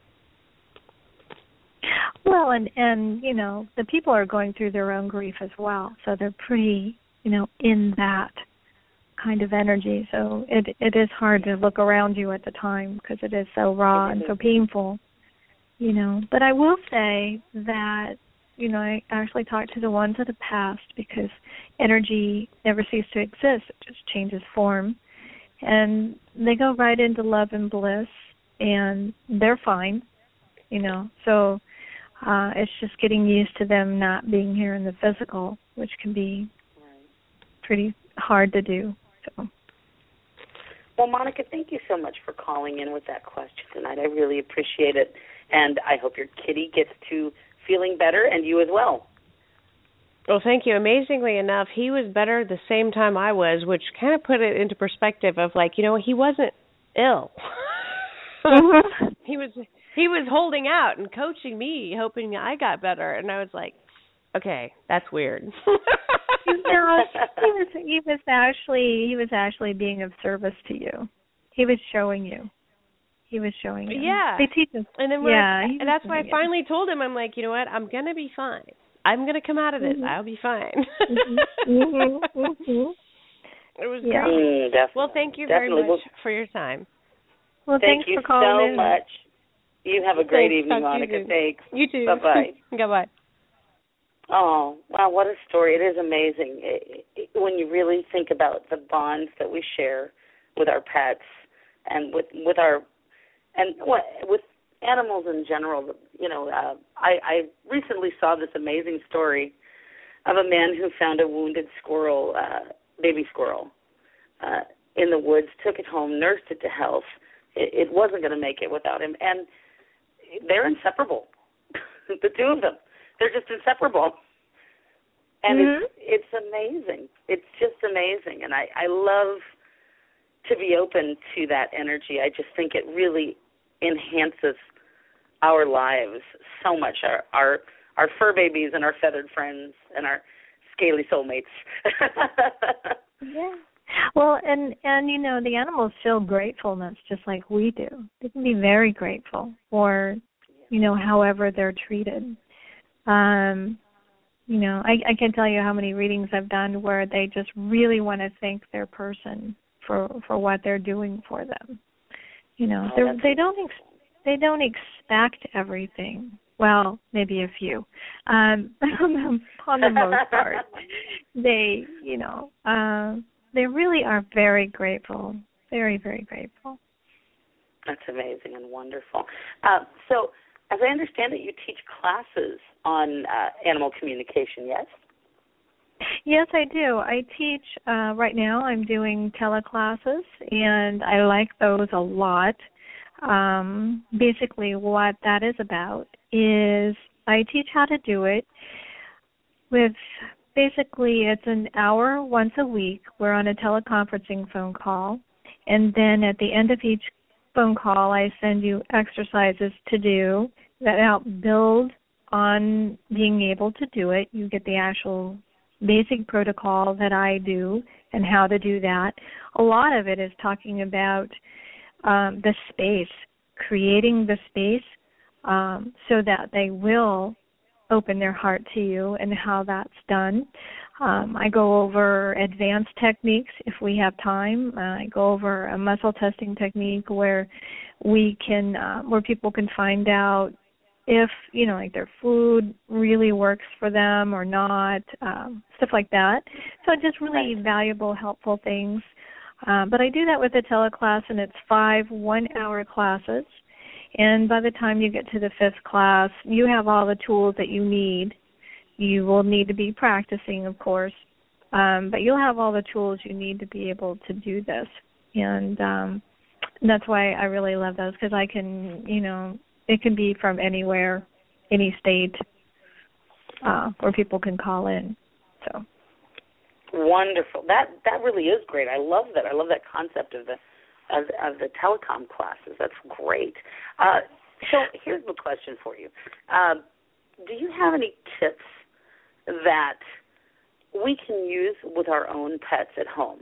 Well, and, and, you know, the people are going through their own grief as well, so they're pretty, you know, in that kind of energy. So it it is hard to look around you at the time because it is so raw and so painful, you know. But I will say that, you know, I actually talk to the ones that have passed because energy never ceases to exist. It just changes form. And they go right into love and bliss, and they're fine, you know. So uh, it's just getting used to them not being here in the physical, which can be pretty hard to do. So. Well, Monica, thank you so much for calling in with that question tonight. I really appreciate it, and I hope your kitty gets to feeling better, and you as well. Well, thank you. Amazingly enough, he was better the same time I was, which kind of put it into perspective of like, you know, he wasn't ill. Mm-hmm. he was he was holding out and coaching me, hoping I got better, and I was like, okay, that's weird. No, he was he was actually he was actually being of service to you. He was showing you. He was showing you. Yeah. They teach us. And then when yeah, I, and that's why I finally told him, I'm like, you know what? I'm gonna be fine. I'm gonna come out of this. Mm-hmm. I'll be fine. mm-hmm. Mm-hmm. Mm-hmm. It was yeah. great. Mm, well, thank you definitely. very much for your time. Well, thank thanks you for calling so in. much. You have a great thanks. evening, Talk Monica. You thanks. You too. Bye-bye. Bye-bye. Oh, wow, what a story. It is amazing it, it, when you really think about the bonds that we share with our pets and with with our and what with animals in general. You know, uh, I, I recently saw this amazing story of a man who found a wounded squirrel, uh, baby squirrel, uh, in the woods, took it home, nursed it to health. It, it wasn't going to make it without him, and they're inseparable, the two of them. They're just inseparable. And mm-hmm. it's, it's amazing. It's just amazing. And I, I love to be open to that energy. I just think it really enhances our lives so much, our our, our fur babies and our feathered friends and our scaly soulmates. Yeah. Well, and, and, you know, the animals feel gratefulness just like we do. They can be very grateful for, you know, however they're treated. Um, you know, I, I can tell you how many readings I've done where they just really want to thank their person for for what they're doing for them. You know, oh, they don't ex- they don't expect everything. Well, maybe a few. Um, on the most part, they, you know, uh, they really are very grateful, very, very grateful. That's amazing and wonderful. Uh, so, as I understand it, you teach classes on uh, animal communication, yes? Yes, I do. I teach, uh, right now I'm doing teleclasses, and I like those a lot. Um, basically what that is about is I teach how to do it with, basically it's an hour once a week. We're on a teleconferencing phone call, and then at the end of each phone call I send you exercises to do that help build on being able to do it. You get the actual basic protocol that I do and how to do that. A lot of it is talking about um, the space, creating the space um, so that they will open their heart to you and how that's done. Um, I go over advanced techniques if we have time. Uh, I go over a muscle testing technique where we can, uh, where people can find out if, you know, like their food really works for them or not, um, stuff like that. So just really valuable, helpful things. Um, but I do that with a teleclass, and it's five one-hour classes. And by the time you get to the fifth class, you have all the tools that you need. You will need to be practicing, of course, um, but you'll have all the tools you need to be able to do this. And um, that's why I really love those, because I can, you know, it can be from anywhere, any state, uh, where people can call in. So. Wonderful. That that really is great. I love that. I love that concept of the of, of the telecom classes. That's great. Uh, so here's the question for you. Um, do you have any tips that we can use with our own pets at home?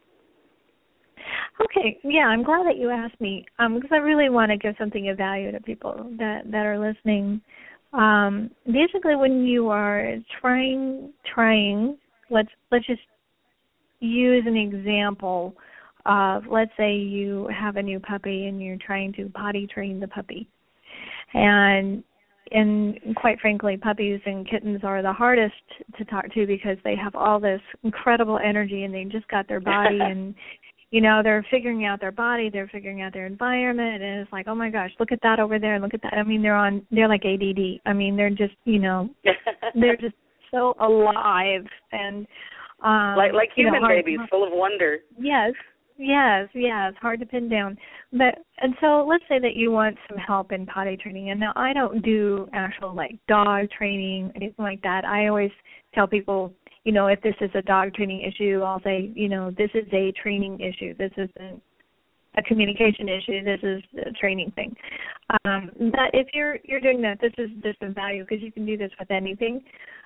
Okay, yeah, I'm glad that you asked me um, because I really want to give something of value to people that, that are listening. Um, basically, when you are trying, trying, let's let's just use an example of, let's say you have a new puppy and you're trying to potty train the puppy, and and quite frankly, puppies and kittens are the hardest to talk to because they have all this incredible energy and they just got their body and, you know, they're figuring out their body, they're figuring out their environment, and it's like, oh my gosh, look at that over there, look at that. I mean, they're on, they're like A D D. I mean, they're just, you know, they're just so alive and um, like like human you know, hard, babies, full of wonder. Yes. Yes, yes, hard to pin down. But and so let's say that you want some help in potty training. And now I don't do actual like dog training, anything like that. I always tell people, you know, if this is a dog training issue, I'll say, you know, this is a training issue. This isn't a communication issue. This is a training thing. Um, but if you're you're doing that, this is just a value because you can do this with anything.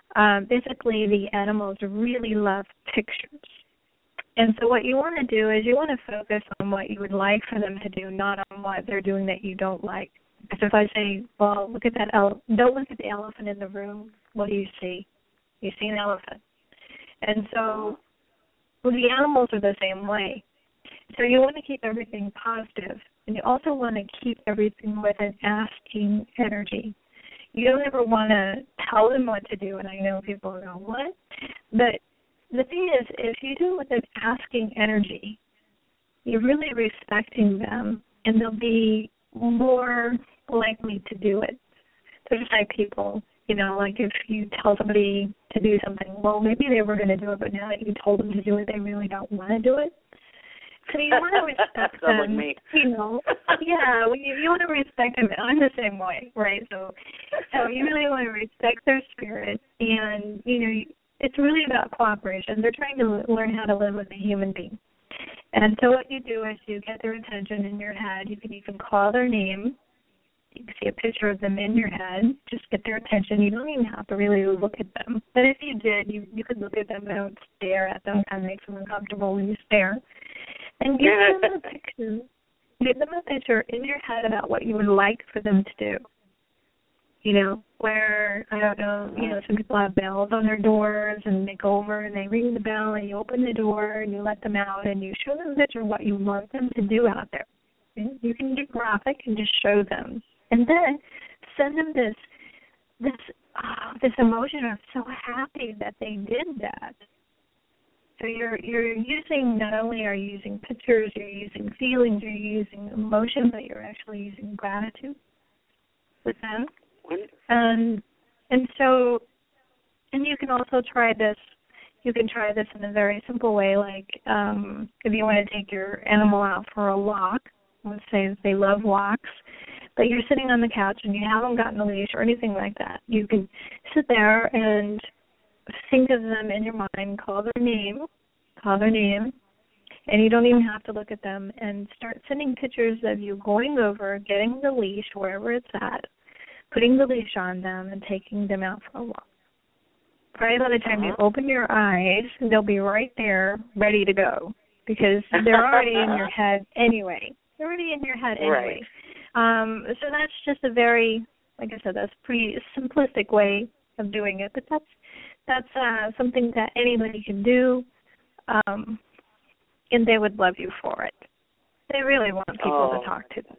Um, basically, the animals really love pictures. And so what you want to do is you want to focus on what you would like for them to do, not on what they're doing that you don't like. So if I say, well, look at that ele- don't look at the elephant in the room, what do you see? You see an elephant. And so well, the animals are the same way. So you want to keep everything positive, and you also want to keep everything with an asking energy. You don't ever want to tell them what to do, and I know people go, what? But the thing is, if you do it with an asking energy, you're really respecting them, and they'll be more likely to do it. They're just like people, you know, like if you tell somebody to do something, well, maybe they were going to do it, but now that you told them to do it, they really don't want to do it. So you want to respect them, like me. you know. Yeah, when you, you want to respect them. I'm the same way, right? So, so you really want to respect their spirit, and you know, it's really about cooperation. They're trying to learn how to live with a human being, and so what you do is you get their attention in your head. You can even call their name. You can see a picture of them in your head. Just get their attention. You don't even have to really look at them. But if you did, you you could look at them and don't stare at them. Kind of makes them uncomfortable when you stare. And give them a picture. Give them a picture in your head about what you would like for them to do. You know, where, I don't know, you know, some people have bells on their doors and they go over and they ring the bell and you open the door and you let them out and you show them a picture of what you want them to do out there. You can get graphic and just show them. And then send them this this oh, this emotion of so happy that they did that. So you're you're using, not only are you using pictures, you're using feelings, you're using emotion, but you're actually using gratitude with them. And and so, and you can also try this. You can try this in a very simple way, like um, if you want to take your animal out for a walk. Let's say they love walks, but you're sitting on the couch and you haven't gotten a leash or anything like that. You can sit there and think of them in your mind, call their name, call their name, and you don't even have to look at them, and start sending pictures of you going over, getting the leash wherever it's at, putting the leash on them, and taking them out for a walk. Probably by the time you open your eyes, they'll be right there, ready to go, because they're already in your head anyway. They're already in your head anyway. Right. Um, so that's just a very, like I said, that's a pretty simplistic way of doing it, but that's that's uh, something that anybody can do, um, and they would love you for it. They really want people oh. to talk to them.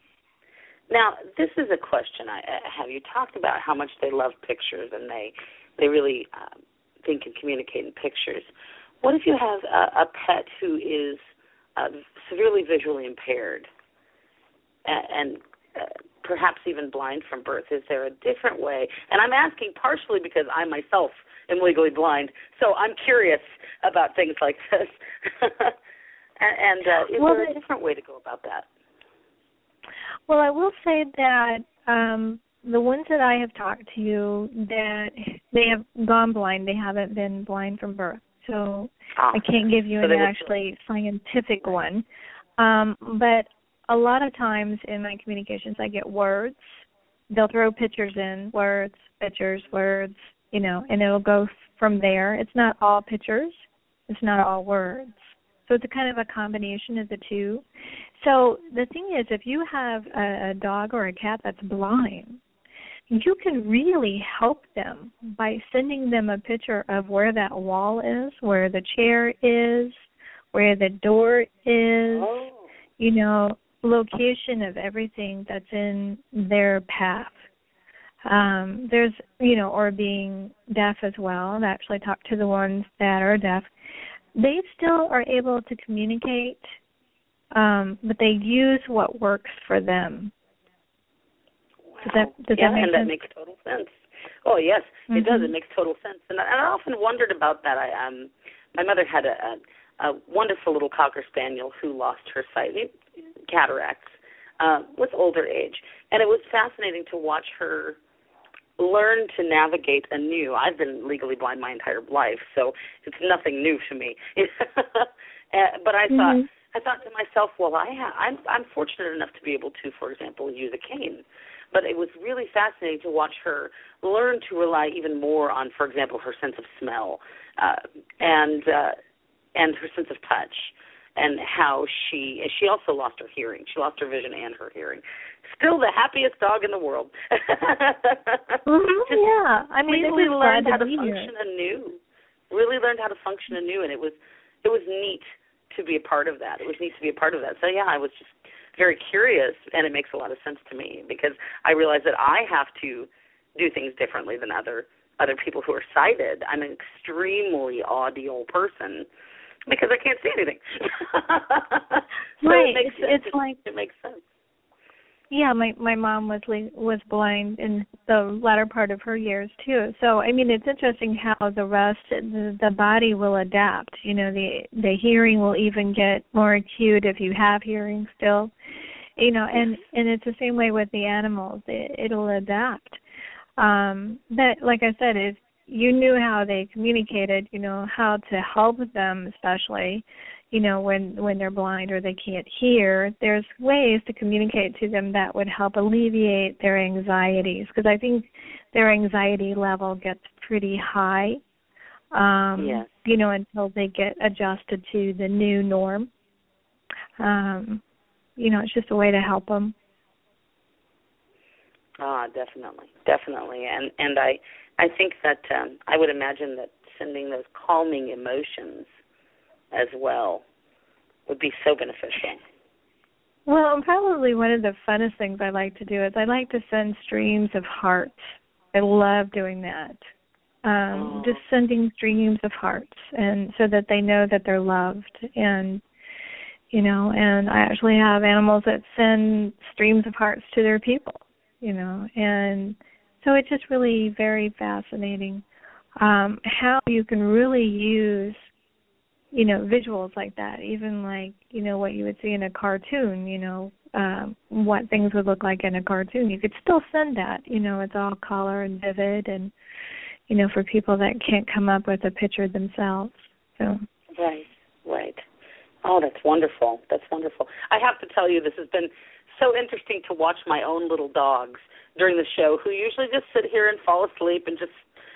Now, this is a question I uh, have. You talked about how much they love pictures, and they they really um, think and communicate in pictures. What if you have a, a pet who is uh, severely visually impaired and, and uh, perhaps even blind from birth? Is there a different way? And I'm asking partially because I myself am legally blind, so I'm curious about things like this. and and uh, is well, there a different way to go about that? Well, I will say that um, the ones that I have talked to, that they have gone blind, they haven't been blind from birth. So ah, I can't give you so an actually scientific one. Um, but a lot of times in my communications, I get words. They'll throw pictures in, words, pictures, words, you know, and it'll go from there. It's not all pictures. It's not all words. So it's a kind of a combination of the two. So the thing is, if you have a, a dog or a cat that's blind, you can really help them by sending them a picture of where that wall is, where the chair is, where the door is, oh. you know, location of everything that's in their path. Um, there's, you know, or being deaf as well. I've actually talked to the ones that are deaf. They still are able to communicate, um, but they use what works for them. Does that, does yeah, that make and sense? that makes total sense. Oh, yes, mm-hmm. it does. It makes total sense. And I, and I often wondered about that. I, um, my mother had a, a, a wonderful little Cocker Spaniel who lost her sight, cataracts, uh, with older age. And it was fascinating to watch her learn to navigate anew. I've been legally blind my entire life, so it's nothing new to me. But I thought, mm-hmm. I thought to myself, well, I ha- I'm, I'm fortunate enough to be able to, for example, use a cane. but it was really fascinating to watch her learn to rely even more on, for example, her sense of smell uh, and uh, and her sense of touch, and how she she also lost her hearing. She lost her vision and her hearing. Still the happiest dog in the world. mm-hmm, yeah, I mean, really learned how to to function anew. Really learned how to function anew, and it was it was neat to be a part of that. It was neat to be a part of that. So yeah, I was just very curious, and it makes a lot of sense to me because I realize that I have to do things differently than other other people who are sighted. I'm an extremely audio person because I can't see anything. So right. it makes it's, sense. it's like it makes sense. Yeah, my my mom was was blind in the latter part of her years too. So I mean, it's interesting how the rest the, the body will adapt. You know, the the hearing will even get more acute if you have hearing still. You know, and and it's the same way with the animals. It, it'll adapt. Um, but like I said, if you knew how they communicated, you know how to help them, especially, you know, when when they're blind or they can't hear, there's ways to communicate to them that would help alleviate their anxieties, because I think their anxiety level gets pretty high, um, yes. you know, until they get adjusted to the new norm. Um, you know, it's just a way to help them. Ah, definitely, definitely, and and I I think that um, I would imagine that sending those calming emotions as well would be so beneficial. Well, probably one of the funnest things I like to do is I like to send streams of hearts. I love doing that. Um, oh. Just sending streams of hearts, and so that they know that they're loved. And you know, and I actually have animals that send streams of hearts to their people. You know, and so it's just really very fascinating um, how you can really use, you know, visuals like that, even like, you know, what you would see in a cartoon, you know, um, what things would look like in a cartoon. You could still send that, you know, it's all color and vivid and, you know, for people that can't come up with a picture themselves. So. Right, right. Oh, that's wonderful. That's wonderful. I have to tell you, this has been so interesting to watch my own little dogs during the show, who usually just sit here and fall asleep and just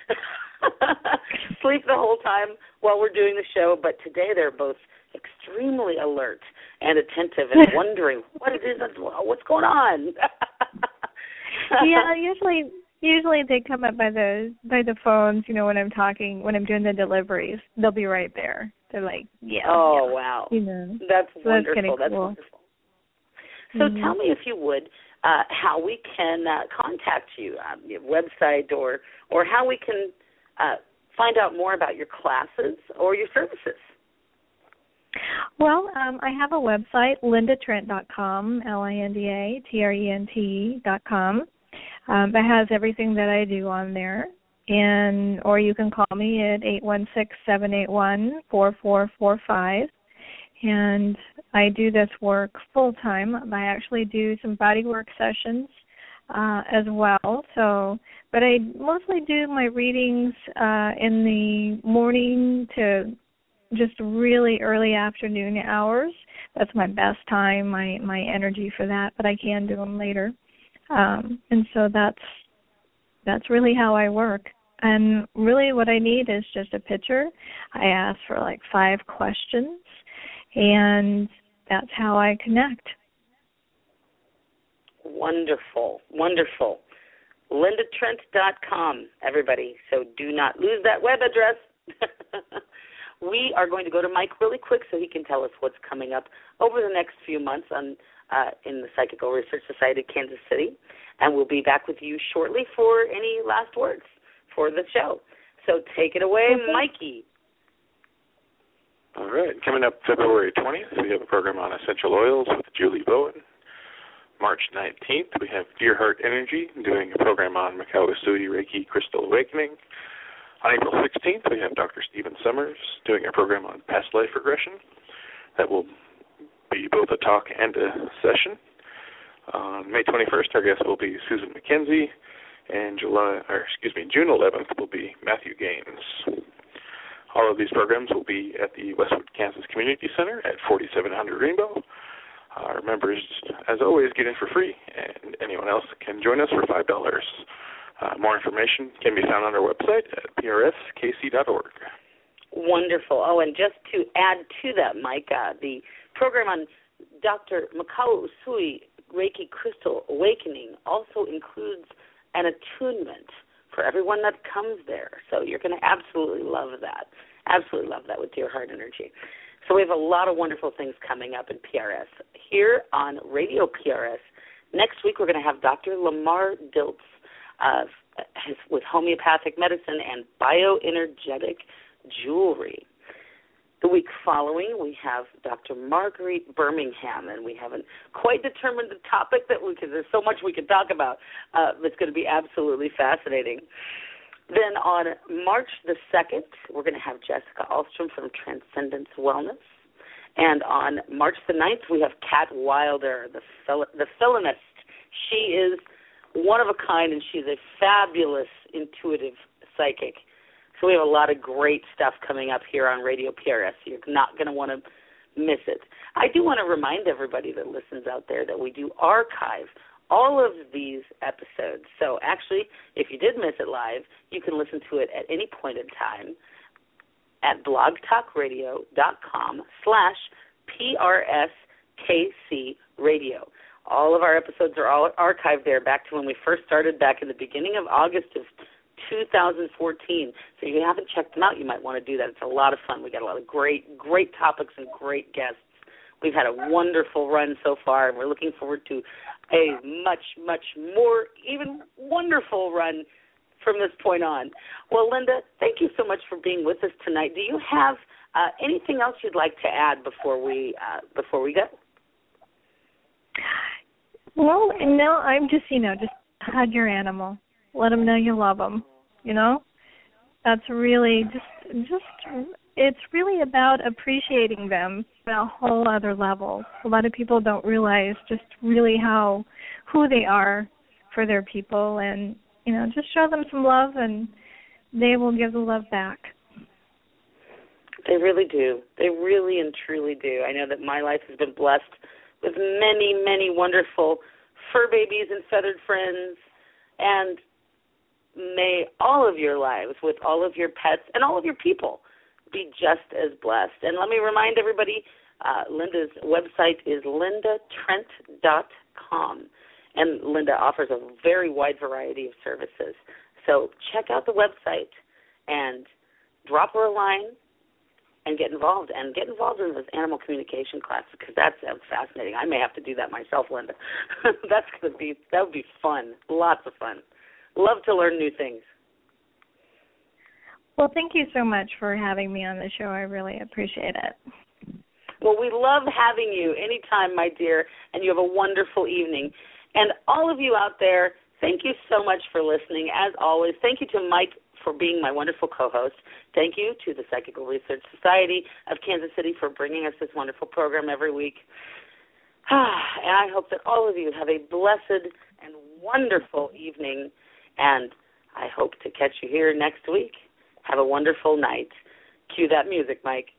sleep the whole time while we're doing the show. But today they're both extremely alert and attentive and wondering what it is, what's going on. Yeah, usually usually they come up by the by the phones. You know, when I'm talking, when I'm doing the deliveries, they'll be right there. They're like, yeah. Oh yeah. wow, you know, that's so wonderful. That's, that's cool. wonderful. So mm-hmm. tell me, if you would, uh, how we can uh, contact you, um, your website, or or how we can uh, find out more about your classes or your services. Well, um, I have a website, linda trent dot com, L I N D A T R E N T E dot com. Um, that has everything that I do on there. And or you can call me at eight one six, seven eight one, four four four five. And I do this work full-time. I actually do some body work sessions uh, as well. So, but I mostly do my readings uh, in the morning to just really early afternoon hours. That's my best time, my, my energy for that, but I can do them later. Um, and so that's that's really how I work. And really what I need is just a picture. I ask for like five questions. And that's how I connect. Wonderful, wonderful. linda trent dot com, everybody. So do not lose that web address. We are going to go to Mike really quick so he can tell us what's coming up over the next few months on uh, in the Psychical Research Society of Kansas City. And we'll be back with you shortly for any last words for the show. So take it away, mm-hmm. Mikey. All right. Coming up February twentieth, we have a program on essential oils with Julie Bowen. March nineteenth, we have Dear Heart Energy doing a program on Mikao Usui Reiki Crystal Awakening. On April sixteenth, we have Doctor Stephen Summers doing a program on past life regression. That will be both a talk and a session. On May twenty-first, our guest will be Susan McKenzie, and July, or excuse me, June eleventh will be Matthew Gaines. All of these programs will be at the Westwood Kansas Community Center at forty-seven hundred Rainbow Our members, as always, get in for free, and anyone else can join us for five dollars. Uh, more information can be found on our website at p r s k c dot org. Wonderful. Oh, and just to add to that, Mike, uh, the program on Doctor Mikao Usui Reiki Crystal Awakening also includes an attunement for everyone that comes there. So you're going to absolutely love that. Absolutely love that with Dear Heart Energy. So we have a lot of wonderful things coming up in P R S. Here on Radio P R S, next week we're going to have Doctor Lamar Diltz uh, with homeopathic medicine and bioenergetic jewelry. The week following, we have Doctor Marguerite Birmingham, and we haven't quite determined the topic that we, because there's so much we could talk about. Uh, it's going to be absolutely fascinating. Then on March the second, we're going to have Jessica Ahlstrom from Transcendence Wellness. And on March the ninth, we have Kat Wilder, the, fel- the Felinist. She is one of a kind, and she's a fabulous intuitive psychic. So we have a lot of great stuff coming up here on Radio P R S. You're not going to want to miss it. I do want to remind everybody that listens out there that we do archive all of these episodes. So actually, if you did miss it live, you can listen to it at any point in time at blogtalkradio.com slash PRSKC radio. All of our episodes are all archived there back to when we first started back in the beginning of August of two thousand fourteen. So if you haven't checked them out, you might want to do that. It's a lot of fun. We got a lot of great, great topics and great guests. We've had a wonderful run so far, and we're looking forward to a much, much more, even wonderful run from this point on. Well, Linda, thank you so much for being with us tonight. Do you have uh, anything else you'd like to add before we uh, before we go? Well, no, I'm just, you know, just hug your animal. Let them know you love them, you know? That's really just, just, it's really about appreciating them at a whole other level. A lot of people don't realize just really how, who they are for their people, and, you know, just show them some love and they will give the love back. They really do. They really and truly do. I know that my life has been blessed with many, many wonderful fur babies and feathered friends, and may all of your lives with all of your pets and all of your people be just as blessed. And let me remind everybody, uh, Linda's website is linda trent dot com, and Linda offers a very wide variety of services. So check out the website and drop her a line and get involved, and get involved in those animal communication classes, because that sounds fascinating. I may have to do that myself, Linda. That's going to be, that would be fun, lots of fun. Love to learn new things. Well, thank you so much for having me on the show. I really appreciate it. Well, we love having you anytime, my dear, and you have a wonderful evening. And all of you out there, thank you so much for listening. As always, thank you to Mike for being my wonderful co-host. Thank you to the Psychical Research Society of Kansas City for bringing us this wonderful program every week. And I hope that all of you have a blessed and wonderful evening, and I hope to catch you here next week. Have a wonderful night. Cue that music, Mike.